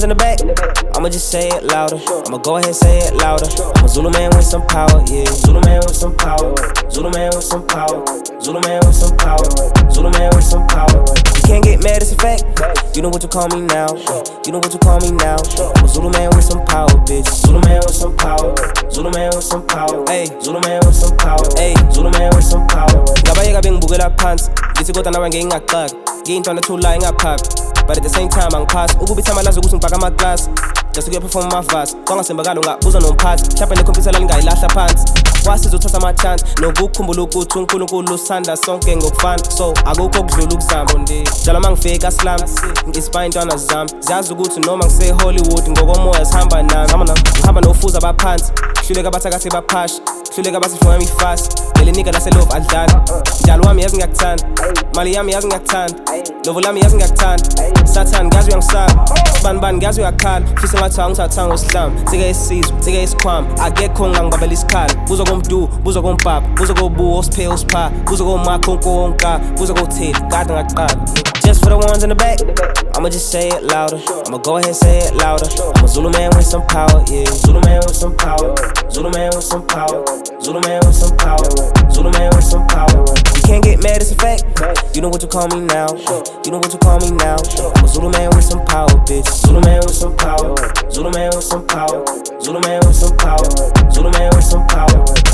the back, I'ma just say it louder. I'ma go ahead and say it louder. I'm a Zulu man with some power, yeah. Zulu man with some power. Zulu man with some power. Zulu man with some power. Zulu man with some power. You can't get mad, it's a fact. You know what you call me now. You know what you call me now. I'm a Zulu man with some power, bitch. Zulu man with some power. Zulu man with some power. Hey, Zulu man with some power. Hey, Zulu man with some power. Ngabayeka bengibukela phansi, ngithi kodwa nawe ngingaqaka. Ngiyintwana thula ingaphaphi. But at the same time angiphasi ukubitha amalazi ukuthi ngibhaka amaklasi just kuyaperform amavasi kwangasembakalo ngabuza nomphathi mhlawumbe nekhompyutha lingayilahla phansi wasiza uthatha ama-chance nokukhumbula ukuthi uNkulunkulu usanda sonke ngokufana so akukho okudlula ukuzama njalo mangifika asilami ngi-inspire intwana zami ziyazi ukuthi noma ngise-Hollywood ngokomoya zihamba nami ngihamba nofuza abaphansi hluleka abathakathi baphasha hluleka abasifunga ifast lelinika laselove adlala njalo wami yazi ngiyakuthanda mali yami yazi ngiyakuthanda lovo lami yazi ngiyakuthanda Satan ngazi uyangisaba Sibani ngazi uyakhala Fisa ngathi angithathanga usihlamba Sike isizwe, sike isikhwama Akekho ngangibabela isikhala Buza komdu, buza kompapa Buza kobuwo, osiphe osipha Buza komakho nkonka Buza kotheli, kade ngaqala Just for the ones in the back I'ma just say it louder I'ma go ahead and say it louder I'm a Zulu man with some power, yeah Zulu man with some power Zulu man with some power Zulu man with some power Zulu man with some power You can't get mad, it's a fact You know what you call me now You know what you call me now I'm a Zulu man with some power, bitch Zulu man with some power Zulu man with some power Zulu man with some power Zulu man with some power